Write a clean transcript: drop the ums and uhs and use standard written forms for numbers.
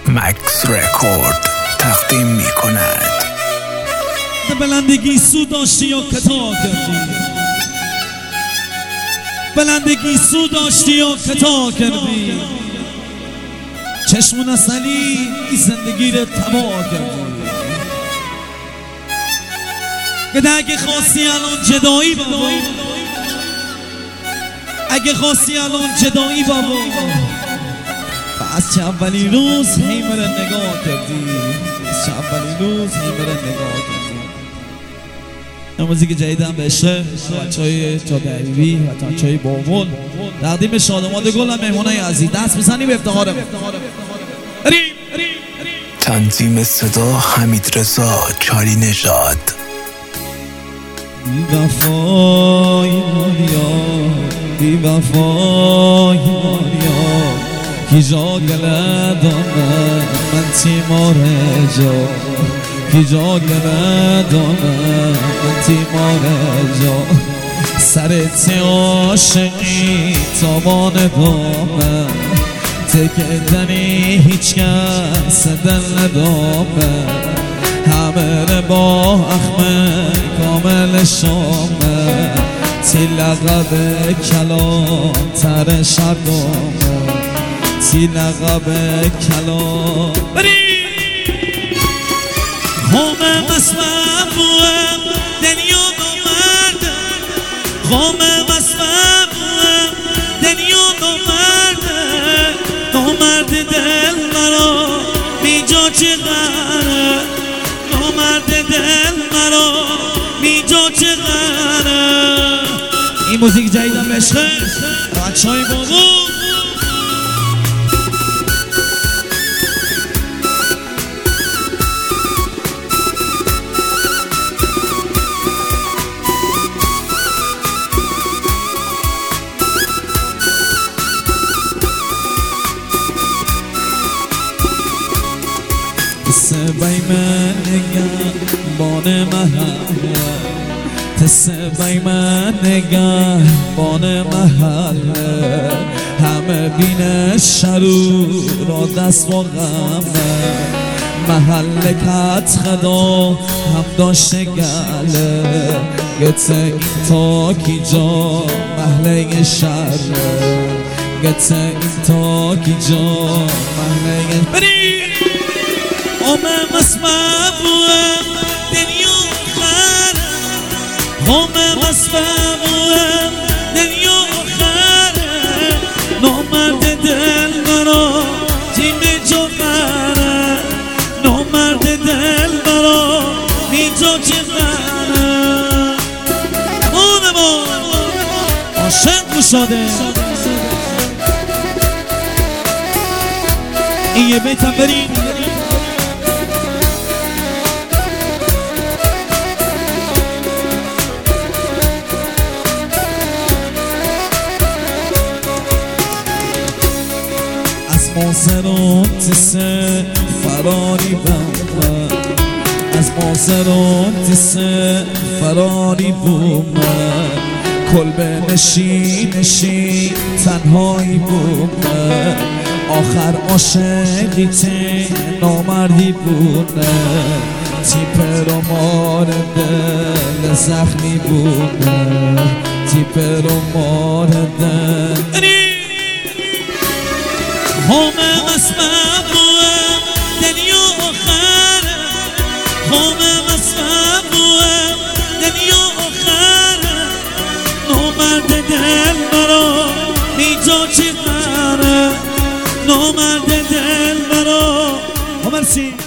مکس رکورد تقدیم می کند. بلندگی سو داشتی یا کتا کردی؟ بلندگی سو داشتی یا کتا کردی؟ چشمون اصلی ای زندگی رو تباه کردی. که اگه خواستی الان جدایی بابا، اگه خواستی الان جدایی بابا، از چه اولی روز هی مرا نگاه کردی، از چه اولی روز هی مرا نگاه کردی. این موزیک جدیدم به عشق بچهای جاده‌حبیبی و بچهای بابل تقدیم شادماد گل و مهمونای عزیز. دست بزنیم به افتخارم. تنظیم صدا حمید رضا چاری نژاد. بی وفای ماریا، بی وفای ماریا، کی جا گلدانه من تیمار جا، کی جا گلدانه من تیمار جا. سرت عاشقی تابان دامه، تکدنی هیچ کس دل ندامه. همه با اخمه کامل شامه، تی لقب کلام تر شردامه، تی لقب کلام خومه مسمم دنیا نامرده، خومه مسمم دنیا نامرده. نامرد دل مرا بیجا چقدره، نامرد دل مرا بیجا چقدره. این موزیک جدیدم به عشق بچهای بابا. تسبای من نگه بان محله، تسبای من نگه بان محله. همه بین شرو را دست و غمه، محله کت خدا هم داشته گله. گته این تا کی جا محله شره، گته این تا کی جا محله بری. خومه مسمم دنیا خره، خومه مسمم دنیا خره. نامرد دل مرا تیم جوهره، نامرد دل مرا میجا چقدره. خومه با عاشق گشاده. این یه بیتم بریم. مازرات سه فراری بومه، از مازرات سه فراری بومه. کلبه نشین تنهایی بومه، آخر عاشقی تی نامردی بومه. تیپ رمان دل زخمی بومه، تیپ رمان دل. خومه مسمم دنیا آخره، خومه مسمم دنیا آخره. نامرد دل مرا بیجا چقدره، نامرد دل مرا. مرسی.